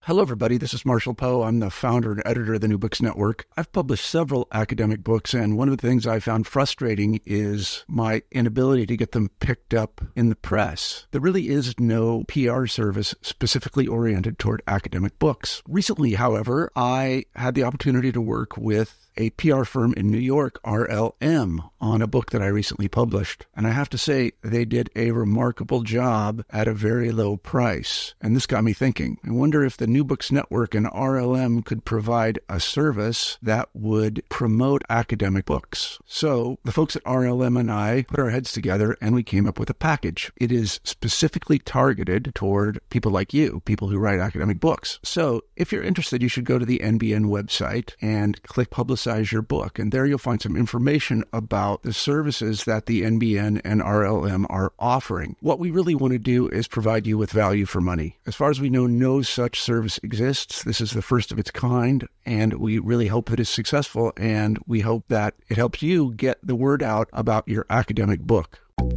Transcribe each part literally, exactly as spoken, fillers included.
Hello, everybody. This is Marshall Poe. I'm the founder and editor of the New Books Network. I've published several academic books, and one of the things I found frustrating is my inability to get them picked up in the press. There really is no P R service specifically oriented toward academic books. Recently, however, I had the opportunity to work with a P R firm in New York, R L M, on a book that I recently published. And I have to say, they did a remarkable job at a very low price. And this got me thinking. I wonder if the New Books Network and R L M could provide a service that would promote academic books. So the folks at R L M and I put our heads together and we came up with a package. It is specifically targeted toward people like you, people who write academic books. So if you're interested, you should go to the N B N website and click Publicize your book. And there you'll find some information about the services that the N B N and R L M are offering. What we really want to do is provide you with value for money. As far as we know, no such service exists. This is the first of its kind, and we really hope that it's successful, and we hope that it helps you get the word out about your academic book.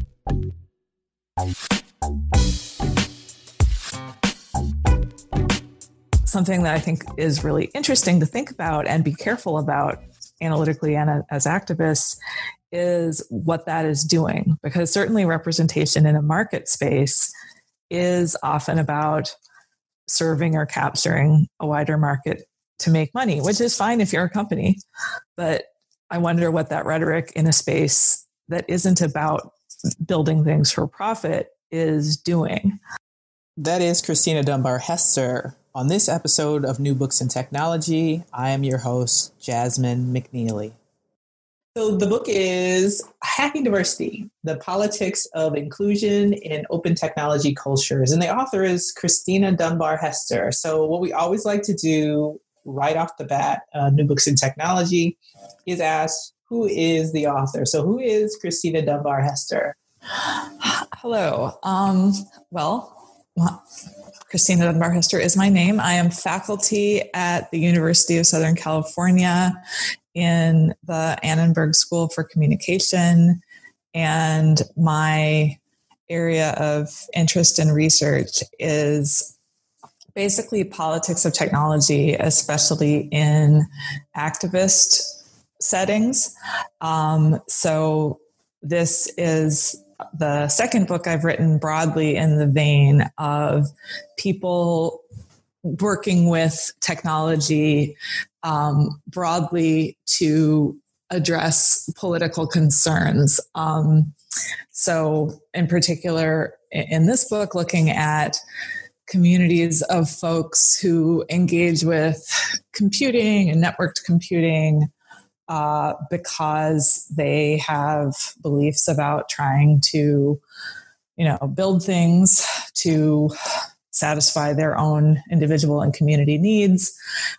Something that I think is really interesting to think about and be careful about analytically and as activists is what that is doing. Because certainly representation in a market space is often about serving or capturing a wider market to make money, which is fine if you're a company. But I wonder what that rhetoric in a space that isn't about building things for profit is doing. That is Christina Dunbar Hester. On this episode of New Books in Technology, I am your host, Jasmine McNeely. So the book is Hacking Diversity, The Politics of Inclusion in Open Technology Cultures. And the author is Christina Dunbar Hester. So what we always like to do right off the bat, uh, New Books in Technology, is ask, who is the author? So who is Christina Dunbar Hester? Hello. Um, well, well Christina Dunbar Hester is my name. I am faculty at the University of Southern California in the Annenberg School for Communication. And my area of interest and research is basically politics of technology, especially in activist settings. Um, so this is the second book I've written broadly in the vein of people working with technology um, broadly to address political concerns. Um, so in particular, in this book, looking at communities of folks who engage with computing and networked computing, Uh, because they have beliefs about trying to, you know, build things to satisfy their own individual and community needs,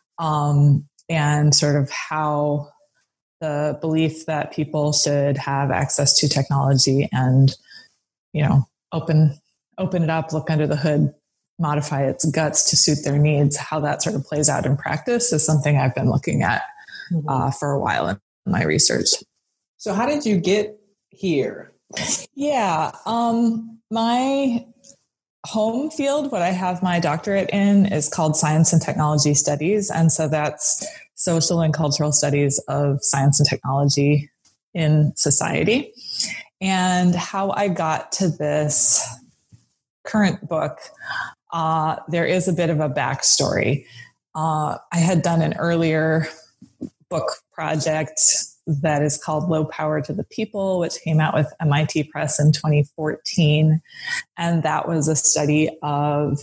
um, and sort of how the belief that people should have access to technology and, you know, open open it up, look under the hood, modify its guts to suit their needs, how that sort of plays out in practice is something I've been looking at Uh, for a while in my research. So how did you get here? Yeah, um, my home field, what I have my doctorate in, is called Science and Technology Studies. And so that's social and cultural studies of science and technology in society. And how I got to this current book, uh, there is a bit of a backstory. Uh, I had done an earlier book project that is called Low Power to the People, which came out with M I T Press in twenty fourteen. And that was a study of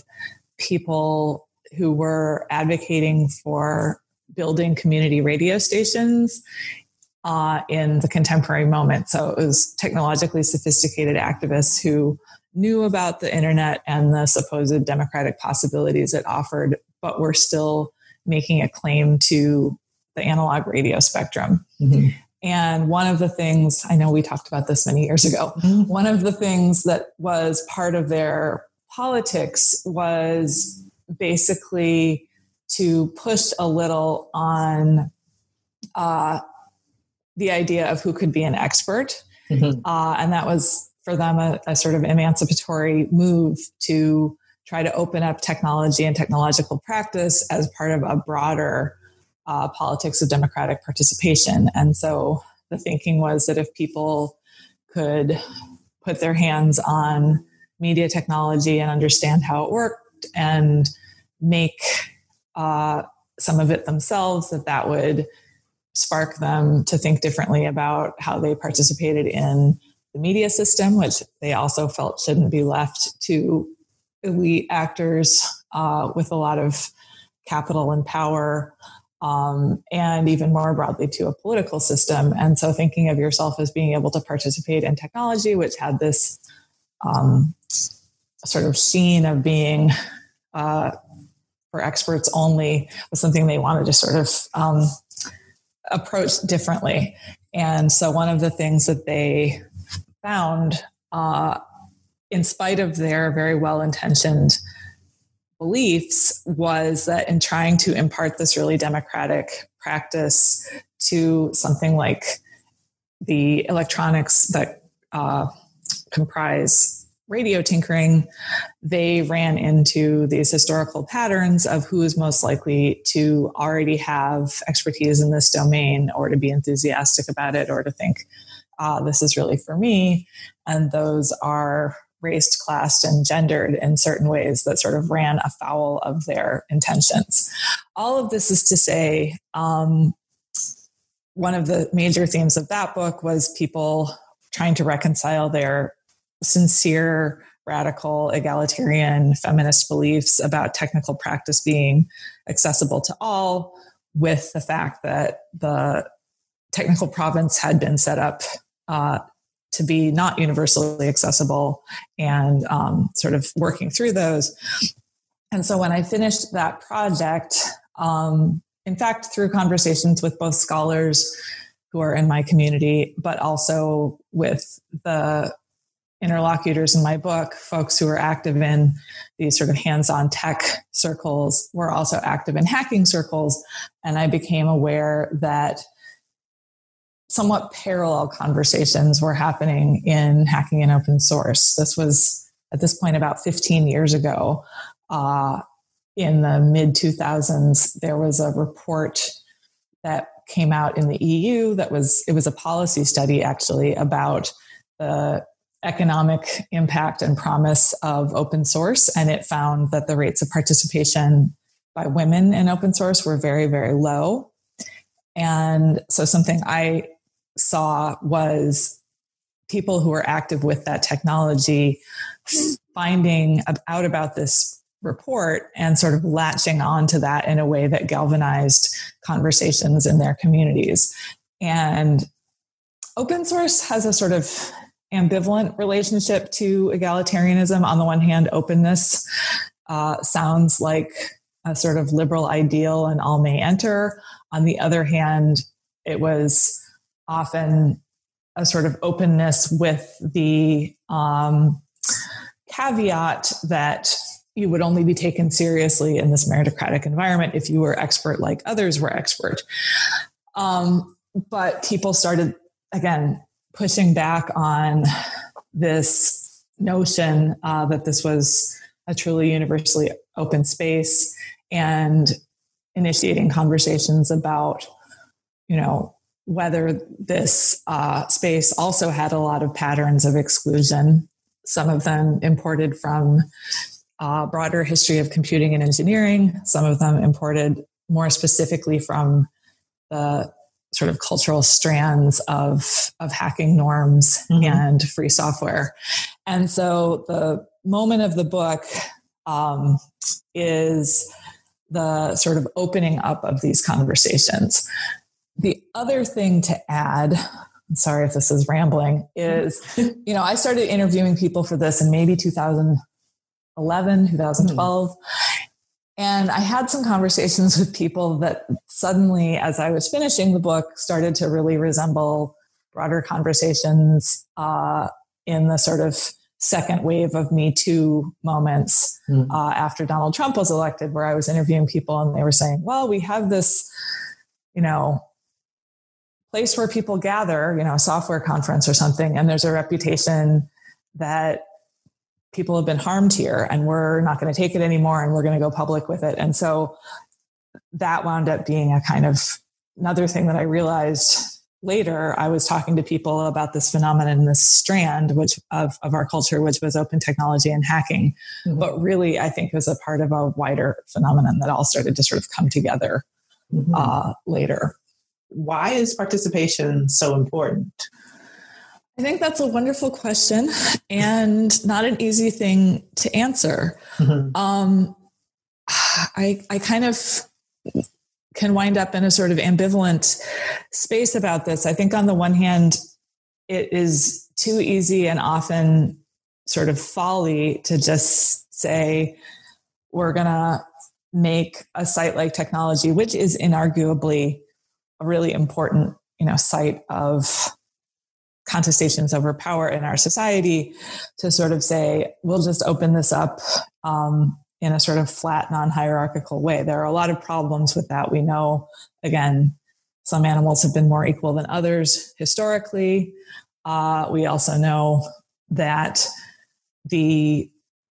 people who were advocating for building community radio stations uh, in the contemporary moment. So it was technologically sophisticated activists who knew about the internet and the supposed democratic possibilities it offered, but were still making a claim to the analog radio spectrum. Mm-hmm. And one of the things, I know we talked about this many years ago, mm-hmm. one of the things that was part of their politics was basically to push a little on uh, the idea of who could be an expert. Mm-hmm. Uh, and that was for them a, a sort of emancipatory move to try to open up technology and technological practice as part of a broader uh, politics of democratic participation. And so the thinking was that if people could put their hands on media technology and understand how it worked and make uh, some of it themselves, that that would spark them to think differently about how they participated in the media system, which they also felt shouldn't be left to elite actors uh, with a lot of capital and power, um, and even more broadly to a political system. And so thinking of yourself as being able to participate in technology, which had this um, sort of sheen of being uh, for experts only, was something they wanted to sort of um, approach differently. And so one of the things that they found, uh, in spite of their very well-intentioned beliefs, was that in trying to impart this really democratic practice to something like the electronics that uh, comprise radio tinkering, they ran into these historical patterns of who is most likely to already have expertise in this domain, or to be enthusiastic about it, or to think, ah, this is really for me. And those are raced, classed, and gendered in certain ways that sort of ran afoul of their intentions. All of this is to say, um, one of the major themes of that book was people trying to reconcile their sincere, radical, egalitarian, feminist beliefs about technical practice being accessible to all, with the fact that the technical province had been set up uh, to be not universally accessible, and um, sort of working through those. And so when I finished that project, um, in fact, through conversations with both scholars who are in my community, but also with the interlocutors in my book, folks who are active in these sort of hands-on tech circles, were also active in hacking circles. And I became aware that somewhat parallel conversations were happening in hacking and open source. This was, at this point, about fifteen years ago. Uh, in the mid two thousands, there was a report that came out in the E U that was, it was a policy study actually about the economic impact and promise of open source. And it found that the rates of participation by women in open source were very, very low. And so something I saw was people who were active with that technology finding out about this report and sort of latching on to that in a way that galvanized conversations in their communities. And open source has a sort of ambivalent relationship to egalitarianism. On the one hand, openness uh, sounds like a sort of liberal ideal and all may enter. On the other hand, it was often a sort of openness with the um, caveat that you would only be taken seriously in this meritocratic environment if you were expert like others were expert. Um, but people started, again, pushing back on this notion uh, that this was a truly universally open space, and initiating conversations about, you know, whether this uh, space also had a lot of patterns of exclusion, some of them imported from a broader history of computing and engineering, some of them imported more specifically from the sort of cultural strands of, of hacking norms mm-hmm. and free software. And so the moment of the book um, is the sort of opening up of these conversations. The other thing to add, I'm sorry if this is rambling, is, you know, I started interviewing people for this in maybe two thousand eleven, two thousand twelve. Mm-hmm. And I had some conversations with people that suddenly, as I was finishing the book, started to really resemble broader conversations uh, in the sort of second wave of Me Too moments mm. uh, after Donald Trump was elected, where I was interviewing people and they were saying, well, we have this, you know, place where people gather, you know, a software conference or something, and there's a reputation that people have been harmed here and we're not going to take it anymore and we're going to go public with it. And so that wound up being a kind of another thing that I realized later. I was talking to people about this phenomenon, this strand which of, of our culture, which was open technology and hacking. Mm-hmm. But really, I think it was a part of a wider phenomenon that all started to sort of come together mm-hmm. uh, later. Why is participation so important? I think that's a wonderful question and not an easy thing to answer. Mm-hmm. Um, I, I kind of can wind up in a sort of ambivalent space about this. I think on the one hand, it is too easy and often sort of folly to just say, we're going to make a site like technology, which is inarguably a really important, you know, site of contestations over power in our society, to sort of say, we'll just open this up um, in a sort of flat, non-hierarchical way. There are a lot of problems with that. We know, again, some animals have been more equal than others historically. Uh, we also know that the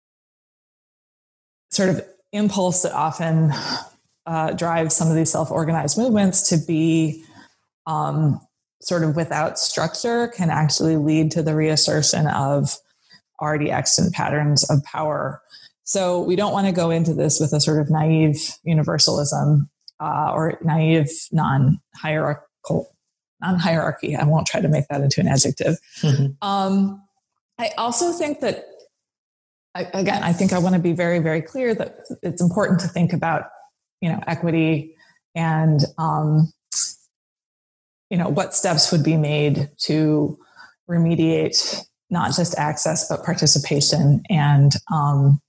sort of impulse that often uh, drives some of these self-organized movements to be um, sort of without structure can actually lead to the reassertion of already extant patterns of power. So we don't want to go into this with a sort of naive universalism uh, or naive non-hierarchical, non-hierarchy. I won't try to make that into an adjective. Mm-hmm. Um, I also think that, again, I think I want to be very, very clear that it's important to think about, you know, equity and, um, you know, what steps would be made to remediate not just access, but participation and, um,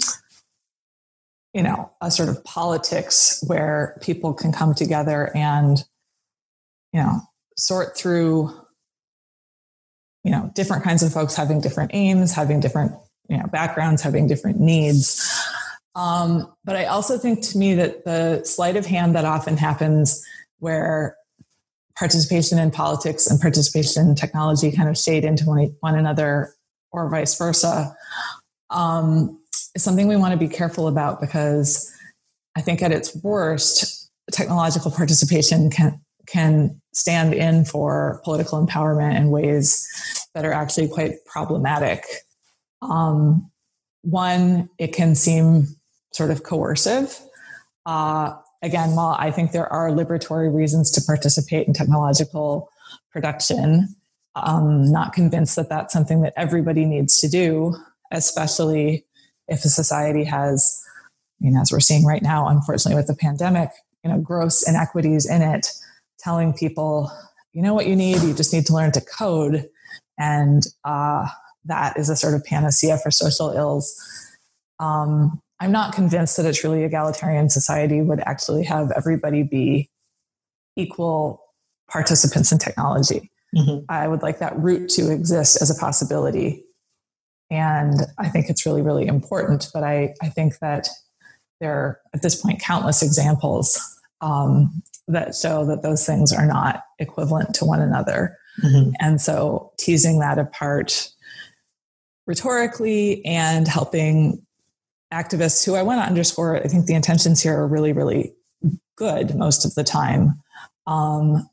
you know, a sort of politics where people can come together and, you know, sort through, you know, different kinds of folks having different aims, having different, you know, backgrounds, having different needs. Um, but I also think to me that the sleight of hand that often happens where participation in politics and participation in technology kind of shade into one, one another or vice versa, um, is something we want to be careful about, because I think at its worst, technological participation can can stand in for political empowerment in ways that are actually quite problematic. Um, one, it can seem sort of coercive. Uh, Again, while I think there are liberatory reasons to participate in technological production, I'm not convinced that that's something that everybody needs to do, especially if a society has, I mean, as we're seeing right now, unfortunately with the pandemic, you know, gross inequities in it, telling people, you know what you need, you just need to learn to code. And uh, that is a sort of panacea for social ills. Um, I'm not convinced that a truly egalitarian society would actually have everybody be equal participants in technology. Mm-hmm. I would like that route to exist as a possibility. And I think it's really, really important. But I, I think that there are, at this point, countless examples um, that show that those things are not equivalent to one another. Mm-hmm. And so teasing that apart rhetorically and helping activists who I want to underscore, I think the intentions here are really, really good most of the time. Um,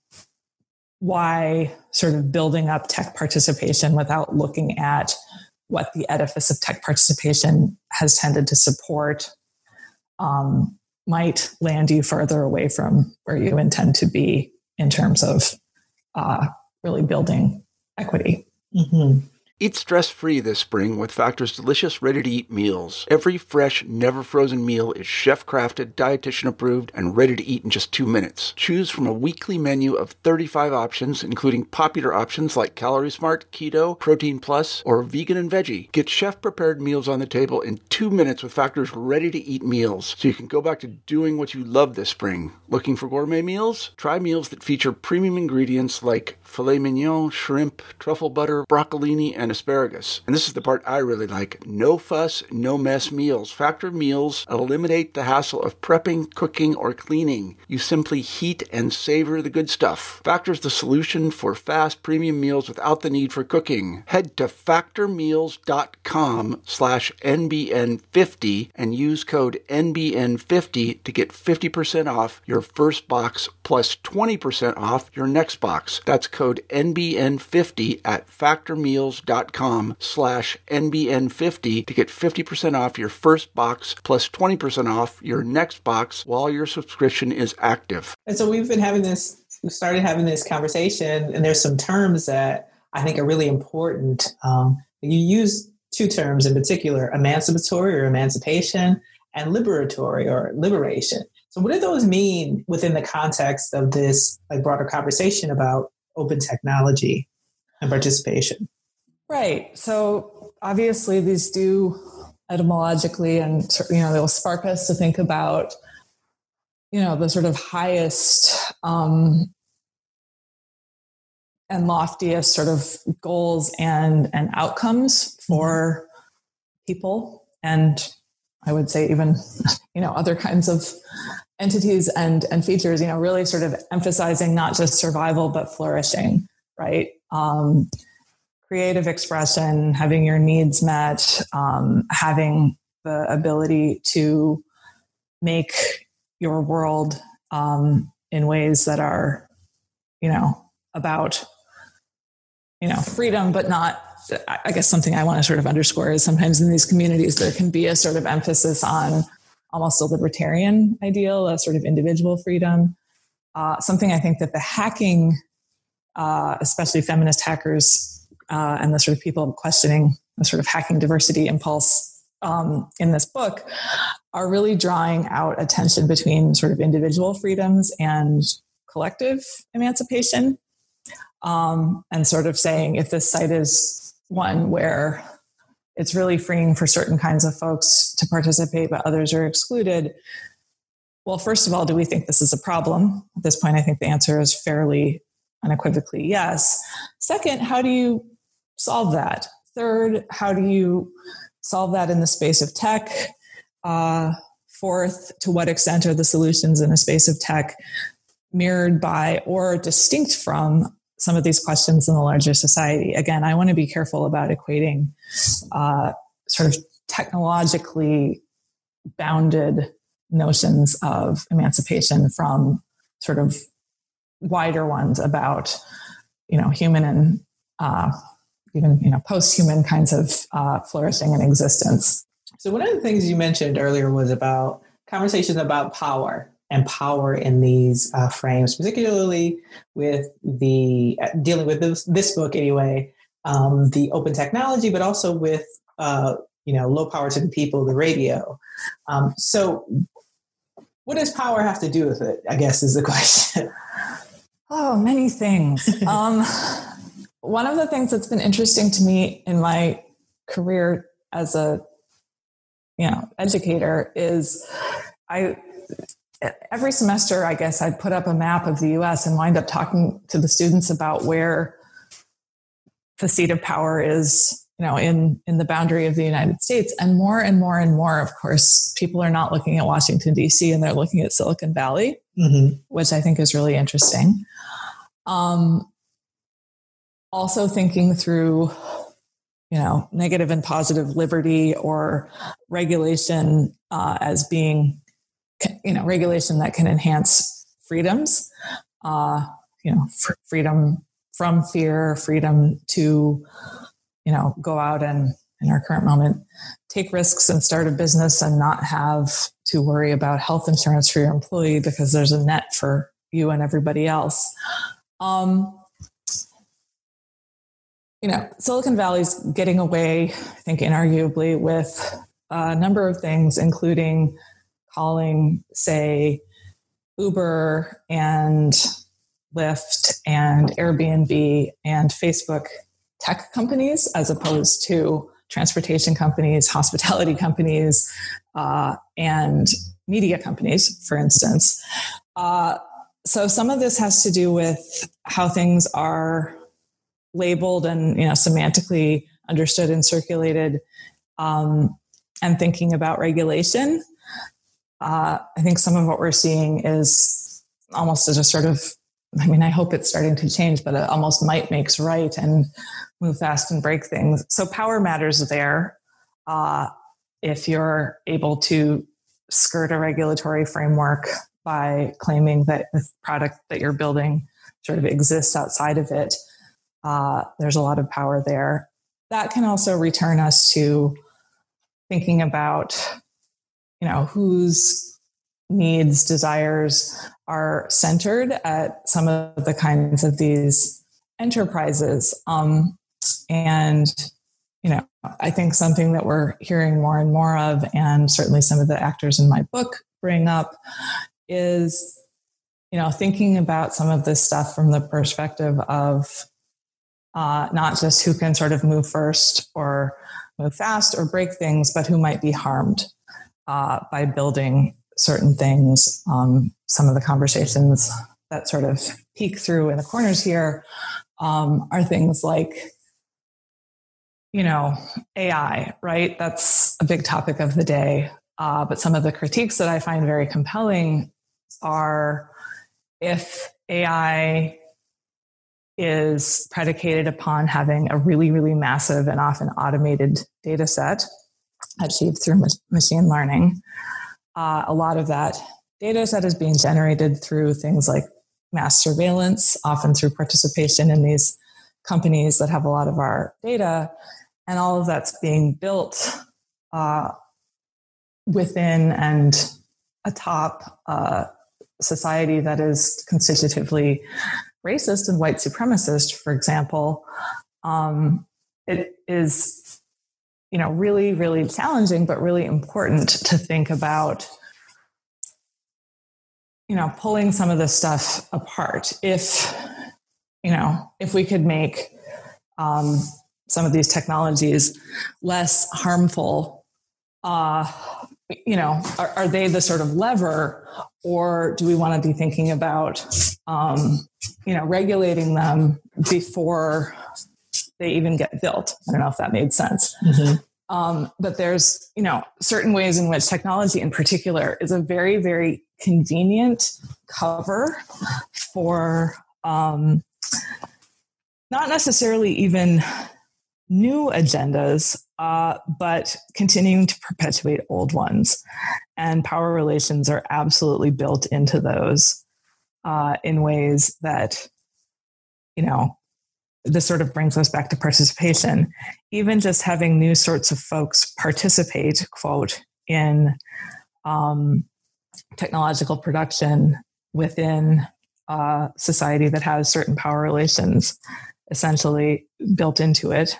why sort of building up tech participation without looking at what the edifice of tech participation has tended to support um, might land you further away from where you intend to be in terms of uh, really building equity. Mm-hmm. Eat stress-free this spring with Factor's delicious, ready-to-eat meals. Every fresh, never-frozen meal is chef-crafted, dietitian-approved, and ready to eat in just two minutes. Choose from a weekly menu of thirty-five options, including popular options like Calorie Smart, Keto, Protein Plus, or Vegan and Veggie. Get chef-prepared meals on the table in two minutes with Factor's ready-to-eat meals, so you can go back to doing what you love this spring. Looking for gourmet meals? Try meals that feature premium ingredients like filet mignon, shrimp, truffle butter, broccolini, and and asparagus. And this is the part I really like. No fuss, no mess meals. Factor meals eliminate the hassle of prepping, cooking, or cleaning. You simply heat and savor the good stuff. Factor's the solution for fast premium meals without the need for cooking. Head to factormeals.com slash NBN50 and use code N B N fifty to get fifty percent off your first box plus twenty percent off your next box. That's code N B N fifty at factormeals.com slash NBN50 to get fifty percent off your first box plus twenty percent off your next box while your subscription is active. And so we've been having this, we started having this conversation, and there's some terms that I think are really important. Um, you use two terms in particular, emancipatory or emancipation, and liberatory or liberation. So what do those mean within the context of this like broader conversation about open technology and participation? Right. So obviously these do etymologically, and you know, they'll spark us to think about, you know, the sort of highest um, and loftiest sort of goals and and outcomes for mm-hmm. people, and I would say even, you know, other kinds of entities and and features. You know, really sort of emphasizing not just survival but flourishing, right? Um, creative expression, having your needs met, um, having the ability to make your world um, in ways that are, you know, about, you know, freedom, but not, I guess something I want to sort of underscore is sometimes in these communities, there can be a sort of emphasis on almost a libertarian ideal, a sort of individual freedom. Uh, something I think that the hacking, uh, especially feminist hackers, Uh, and the sort of people questioning the sort of hacking diversity impulse um, in this book are really drawing out a tension between sort of individual freedoms and collective emancipation. Um, and sort of saying if this site is one where it's really freeing for certain kinds of folks to participate, but others are excluded. Well, first of all, do we think this is a problem? At this point, I think the answer is fairly unequivocally yes. Second, how do you solve that? Third, how do you solve that in the space of tech? Uh, fourth, to what extent are the solutions in the space of tech mirrored by or distinct from some of these questions in the larger society? Again, I want to be careful about equating uh, sort of technologically bounded notions of emancipation from sort of wider ones about, you know, human and uh, even, you know, post-human kinds of uh, flourishing and existence. So one of the things you mentioned earlier was about conversations about power and power in these uh, frames, particularly with the uh, dealing with this, this book anyway, um, the open technology, but also with, uh, you know, low power to the people, the radio. Um, so what does power have to do with it, I guess, is the question. Oh, many things. um, one of the things that's been interesting to me in my career as a, you know, educator is I, every semester, I guess I'd put up a map of the U S and wind up talking to the students about where the seat of power is, you know, in, in the boundary of the United States. And more and more and more, of course, people are not looking at Washington, D C, and they're looking at Silicon Valley, mm-hmm. which I think is really interesting. Um, also thinking through, you know, negative and positive liberty or regulation uh, as being, you know, regulation that can enhance freedoms, uh, you know, f- freedom from fear, freedom to, you know, go out and in our current moment, take risks and start a business and not have to worry about health insurance for your employee because there's a net for you and everybody else. Um, you know, Silicon Valley's getting away, I think, inarguably with a number of things, including calling, say, Uber and Lyft and Airbnb and Facebook tech companies, as opposed to transportation companies, hospitality companies, uh, and media companies, for instance. Uh, so some of this has to do with how things are labeled and, you know, semantically understood and circulated, um, and thinking about regulation. Uh, I think some of what we're seeing is almost as a sort of, I mean, I hope it's starting to change, but it almost might makes right and move fast and break things. So power matters there. Uh, if you're able to skirt a regulatory framework by claiming that the product that you're building sort of exists outside of it, uh, there's a lot of power there. That can also return us to thinking about, you know, whose needs, desires are centered at some of the kinds of these enterprises. Um, and, you know, I think something that we're hearing more and more of, and certainly some of the actors in my book bring up, is, you know, thinking about some of this stuff from the perspective of uh, not just who can sort of move first or move fast or break things, but who might be harmed uh, by building certain things. Um, some of the conversations that sort of peek through in the corners here um, are things like, you know, A I, right? That's a big topic of the day. Uh, but some of the critiques that I find very compelling are, if A I is predicated upon having a really, really massive and often automated data set achieved through ma- machine learning, uh, a lot of that data set is being generated through things like mass surveillance, often through participation in these companies that have a lot of our data. And all of that's being built uh, within and atop uh, society that is constitutively racist and white supremacist, for example. Um, it is, you know, really, really challenging, but really important to think about, you know, pulling some of this stuff apart. If, you know, if we could make um, some of these technologies less harmful, uh, you know, are, are they the sort of lever, or do we want to be thinking about, um, you know, regulating them before they even get built? I don't know if that made sense. Mm-hmm. Um, but there's, you know, certain ways in which technology in particular is a very, very convenient cover for um, not necessarily even new agendas, uh, but continuing to perpetuate old ones. And power relations are absolutely built into those uh, in ways that, you know, this sort of brings us back to participation. Even just having new sorts of folks participate, quote, in um, technological production within uh, society that has certain power relations essentially built into it.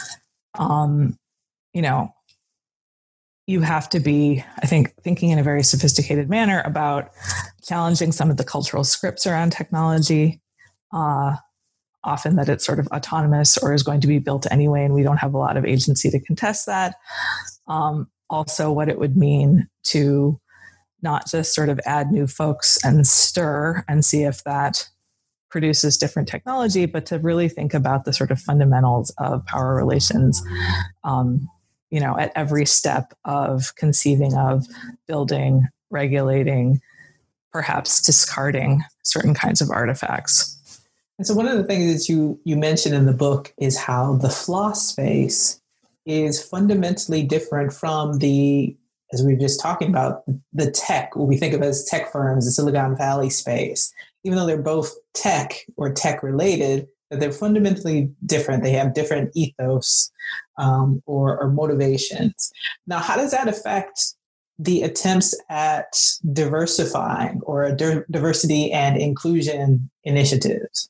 Um, you know, you have to be, I think, thinking in a very sophisticated manner about challenging some of the cultural scripts around technology, uh, often that it's sort of autonomous or is going to be built anyway, and we don't have a lot of agency to contest that. Um, also, what it would mean to not just sort of add new folks and stir and see if that produces different technology, but to really think about the sort of fundamentals of power relations, um, you know, at every step of conceiving of, building, regulating, perhaps discarding certain kinds of artifacts. And so one of the things that you, you mentioned in the book is how the floss space is fundamentally different from the, as we were just talking about, the tech, what we think of as tech firms, the Silicon Valley space. Even though they're both tech or tech related, that they're fundamentally different. They have different ethos um, or, or motivations. Now, how does that affect the attempts at diversifying or di- diversity and inclusion initiatives?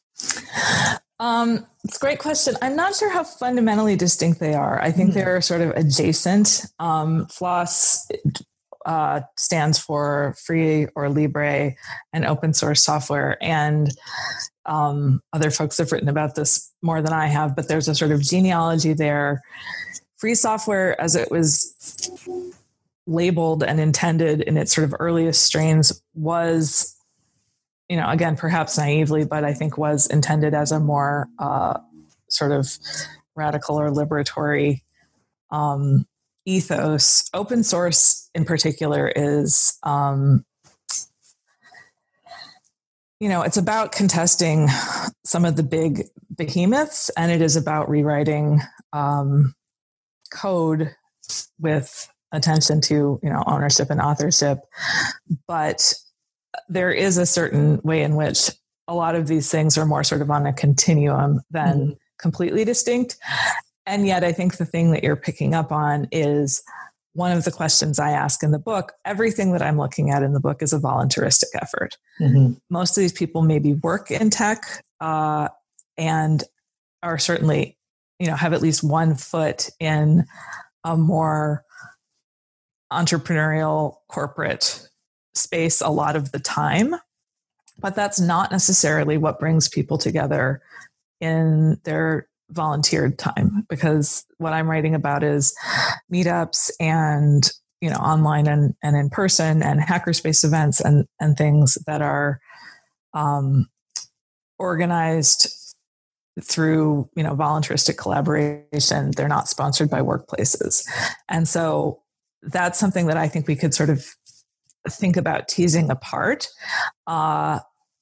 Um, it's a great question. I'm not sure how fundamentally distinct they are. I think mm. they're sort of adjacent. Um, FLOSS uh, stands for free or libre and open source software. And um, other folks have written about this more than I have, but there's a sort of genealogy there. Free software, as it was labeled and intended in its sort of earliest strains, was, you know, again, perhaps naively, but I think was intended as a more uh, sort of radical or liberatory um, ethos. Open source in particular is, um, you know, it's about contesting some of the big behemoths, and it is about rewriting um, code with attention to, you know, ownership and authorship. But there is a certain way in which a lot of these things are more sort of on a continuum than mm-hmm. completely distinct. And yet I think the thing that you're picking up on is one of the questions I ask in the book. Everything that I'm looking at in the book is a voluntaristic effort. Mm-hmm. Most of these people maybe work in tech uh, and are certainly, you know, have at least one foot in a more entrepreneurial corporate space a lot of the time. But that's not necessarily what brings people together in their volunteered time, because what I'm writing about is meetups and, you know, online and, and in person and hackerspace events and, and things that are um, organized through, you know, voluntaristic collaboration. They're not sponsored by workplaces. And so that's something that I think we could sort of think about teasing apart. Uh,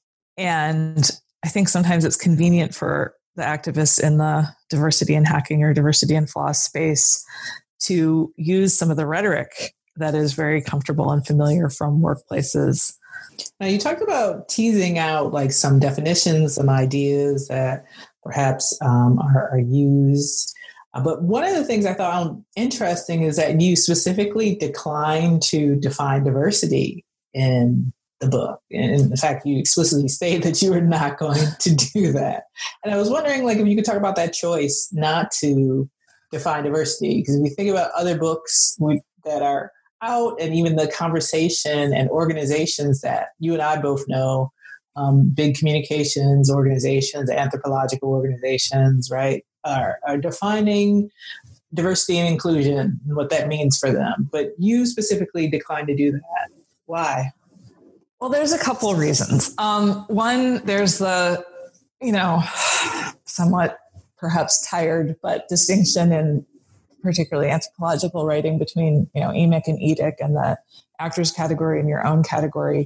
and I think sometimes it's convenient for the activists in the diversity in hacking or diversity in flaws space to use some of the rhetoric that is very comfortable and familiar from workplaces. Now, you talked about teasing out like some definitions, some ideas that perhaps um, are, are used. Uh, but one of the things I thought interesting is that you specifically declined to define diversity in the book. And in fact, you explicitly state that you were not going to do that. And I was wondering, like, if you could talk about that choice not to define diversity, because if we think about other books we, that are out, and even the conversation and organizations that you and I both know, um, big communications organizations, anthropological organizations, right, are, are defining diversity and inclusion and what that means for them. But you specifically declined to do that. Why? Well, there's a couple of reasons. Um, one, there's the, you know, somewhat perhaps tired, but distinction in particularly anthropological writing between, you know, E M I C and E D I C and the actors category and your own category.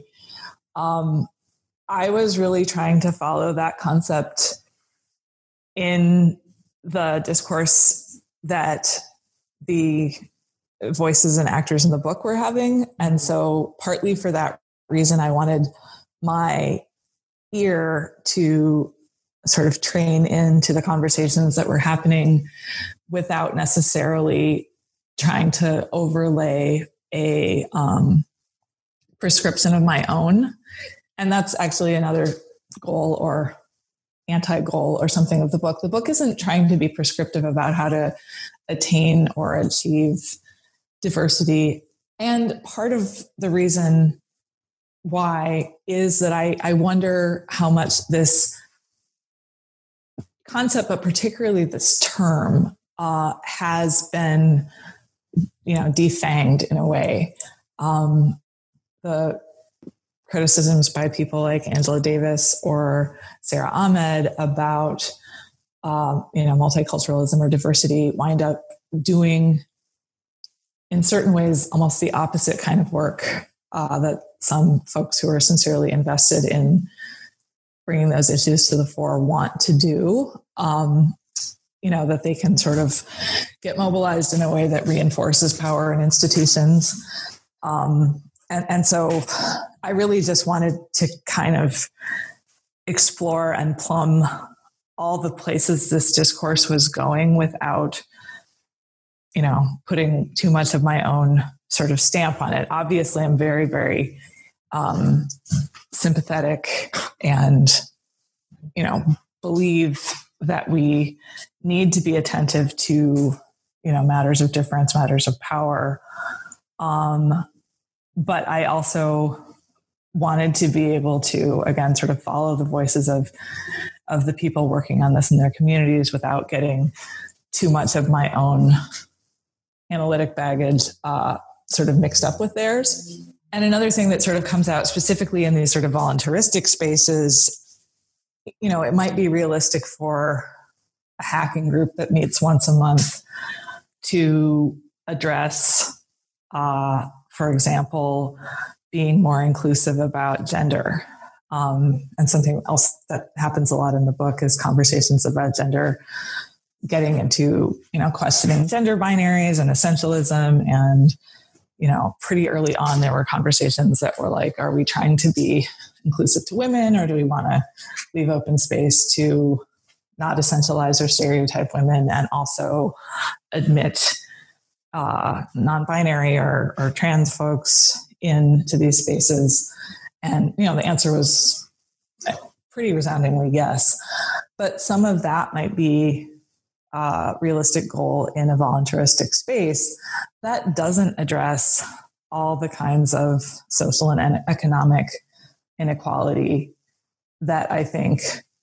Um, I was really trying to follow that concept in the discourse that the voices and actors in the book were having. And so partly for that reason, I wanted my ear to sort of train into the conversations that were happening without necessarily trying to overlay a um, prescription of my own. And that's actually another goal or anti-goal or something of the book. The book isn't trying to be prescriptive about how to attain or achieve diversity. And part of the reason why is that I, I wonder how much this concept, but particularly this term, uh, has been, you know, defanged in a way. Um, the criticisms by people like Angela Davis or Sarah Ahmed about, um, you know, multiculturalism or diversity wind up doing, in certain ways, almost the opposite kind of work uh, that some folks who are sincerely invested in bringing those issues to the fore want to do. Um, you know, that they can sort of get mobilized in a way that reinforces power in institutions. Um, and, and so I really just wanted to kind of explore and plumb all the places this discourse was going without, you know, putting too much of my own sort of stamp on it. Obviously, I'm very, very um, sympathetic and, you know, believe that we need to be attentive to, you know, matters of difference, matters of power. Um, but I also wanted to be able to, again, sort of follow the voices of, of the people working on this in their communities without getting too much of my own analytic baggage uh, sort of mixed up with theirs. And another thing that sort of comes out specifically in these sort of voluntaristic spaces, you know, it might be realistic for a hacking group that meets once a month to address, uh, for example, being more inclusive about gender. Um, and something else that happens a lot in the book is conversations about gender, getting into, you know, questioning gender binaries and essentialism. And, you know, pretty early on, there were conversations that were like, are we trying to be inclusive to women, or do we want to leave open space to not essentialize or stereotype women and also admit uh, non-binary or, or trans folks into these spaces? And, you know, the answer was pretty resoundingly yes. But some of that might be a realistic goal in a voluntaristic space that doesn't address all the kinds of social and economic inequality that I think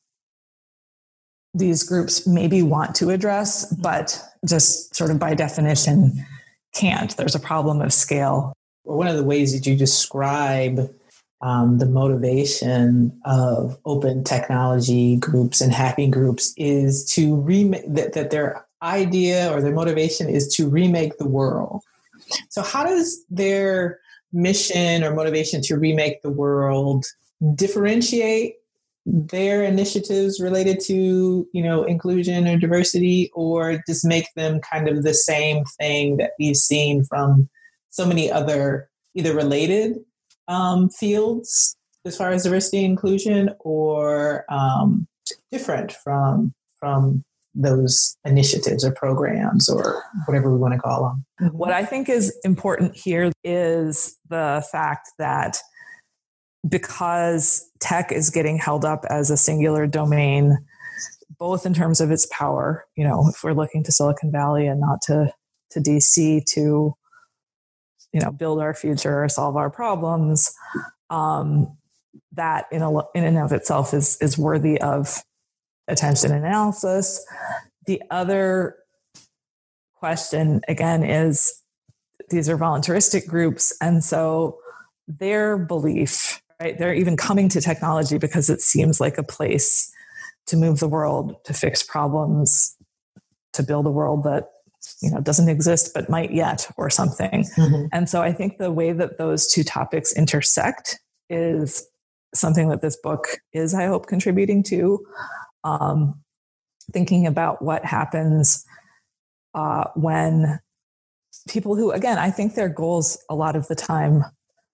these groups maybe want to address, but just sort of by definition can't. There's a problem of scale. Well, one of the ways that you describe Um, the motivation of open technology groups and hacking groups is to remake that, that their idea or their motivation is to remake the world. So how does their mission or motivation to remake the world differentiate their initiatives related to, you know, inclusion or diversity, or just make them kind of the same thing that we've seen from so many other either related Um, fields as far as diversity and inclusion, or um, different from from those initiatives or programs or whatever we want to call them? What I think is important here is the fact that because tech is getting held up as a singular domain, both in terms of its power, you know, if we're looking to Silicon Valley and not to, to D C to, you know, build our future or solve our problems, um, that in, a, in and of itself is, is worthy of attention and analysis. The other question, again, is these are voluntaristic groups. And so their belief, right, they're even coming to technology because it seems like a place to move the world, to fix problems, to build a world that, you know, doesn't exist, but might yet, or something. Mm-hmm. And so I think the way that those two topics intersect is something that this book is, I hope, contributing to. Um, thinking about what happens uh, when people who, again, I think their goals a lot of the time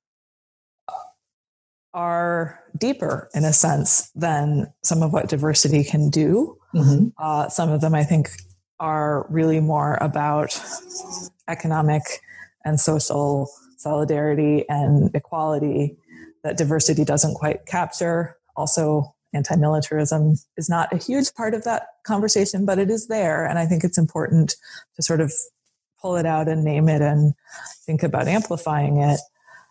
are deeper in a sense than some of what diversity can do. Mm-hmm. Uh, some of them, I think, are really more about economic and social solidarity and equality that diversity doesn't quite capture. Also, anti-militarism is not a huge part of that conversation, but it is there. And I think it's important to sort of pull it out and name it and think about amplifying it.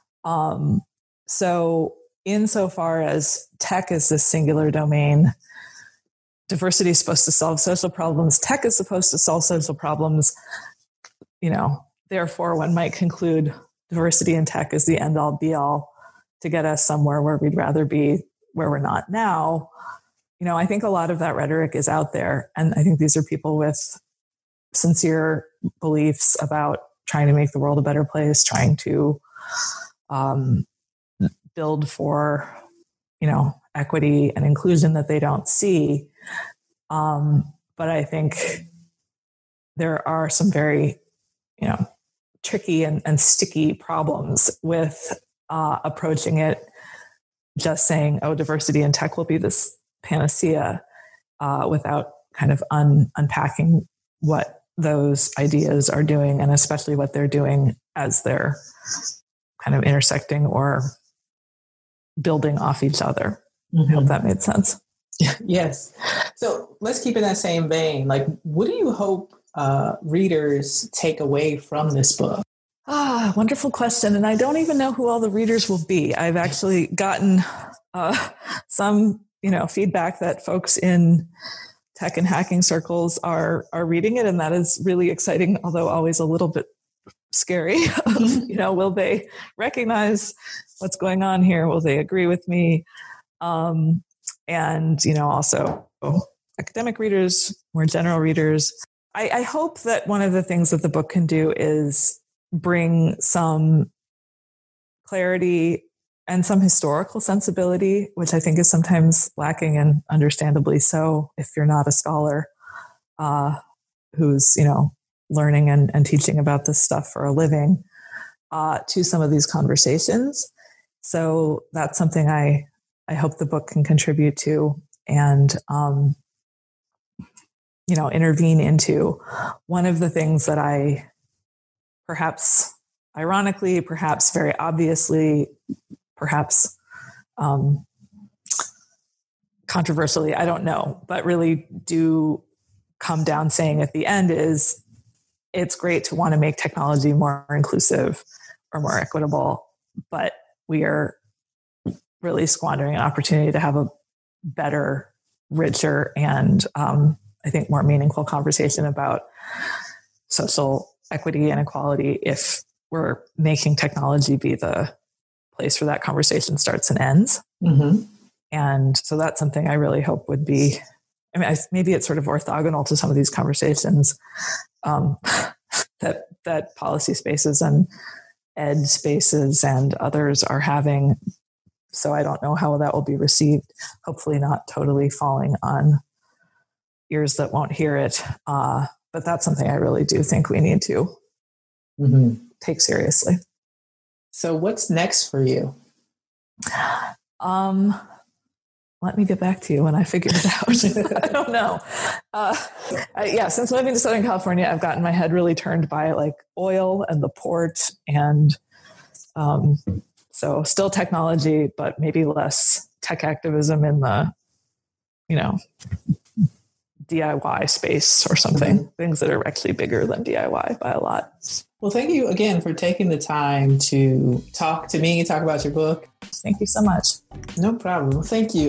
Um, so insofar as tech is this singular domain, diversity is supposed to solve social problems, tech is supposed to solve social problems, you know, therefore one might conclude diversity in tech is the end all be all to get us somewhere where we'd rather be, where we're not now. You know, I think a lot of that rhetoric is out there. And I think these are people with sincere beliefs about trying to make the world a better place, trying to um, build for, you know, equity and inclusion that they don't see. Um, but I think there are some very, you know, tricky and, and sticky problems with uh, approaching it, just saying, oh, diversity in tech will be this panacea, uh, without kind of un- unpacking what those ideas are doing, and especially what they're doing as they're kind of intersecting or building off each other. Mm-hmm. I hope that made sense. Yes. So let's keep in that same vein. Like, what do you hope uh, readers take away from this book? Ah, wonderful question. And I don't even know who all the readers will be. I've actually gotten uh, some, you know, feedback that folks in tech and hacking circles are are reading it, and that is really exciting, although always a little bit scary. You know, will they recognize what's going on here? Will they agree with me? Um, and, you know, also academic readers, more general readers. I, I hope that one of the things that the book can do is bring some clarity and some historical sensibility, which I think is sometimes lacking, and understandably so if you're not a scholar uh, who's, you know, learning and, and teaching about this stuff for a living, uh, to some of these conversations. So that's something I, I hope the book can contribute to and, um, you know, intervene into. One of the things that I perhaps ironically, perhaps very obviously, perhaps um, controversially, I don't know, but really do come down saying at the end is it's great to want to make technology more inclusive or more equitable, but we are really squandering an opportunity to have a better, richer, and um, I think more meaningful conversation about social equity and equality if we're making technology be the place where that conversation starts and ends. Mm-hmm. And so that's something I really hope would be, I mean, I, maybe it's sort of orthogonal to some of these conversations um, that that policy spaces and ed spaces and others are having. So I don't know how that will be received. Hopefully not totally falling on ears that won't hear it. Uh, but that's something I really do think we need to mm-hmm. take seriously. So what's next for you? Um, let me get back to you when I figure it out. I don't know. Uh, I, yeah, since moving to Southern California, I've gotten my head really turned by like oil and the port, and um, so still technology, but maybe less tech activism in the, you know, D I Y space or something. Mm-hmm. Things that are actually bigger than D I Y by a lot. Well, thank you again for taking the time to talk to me and talk about your book. Thank you so much. No problem. Thank you.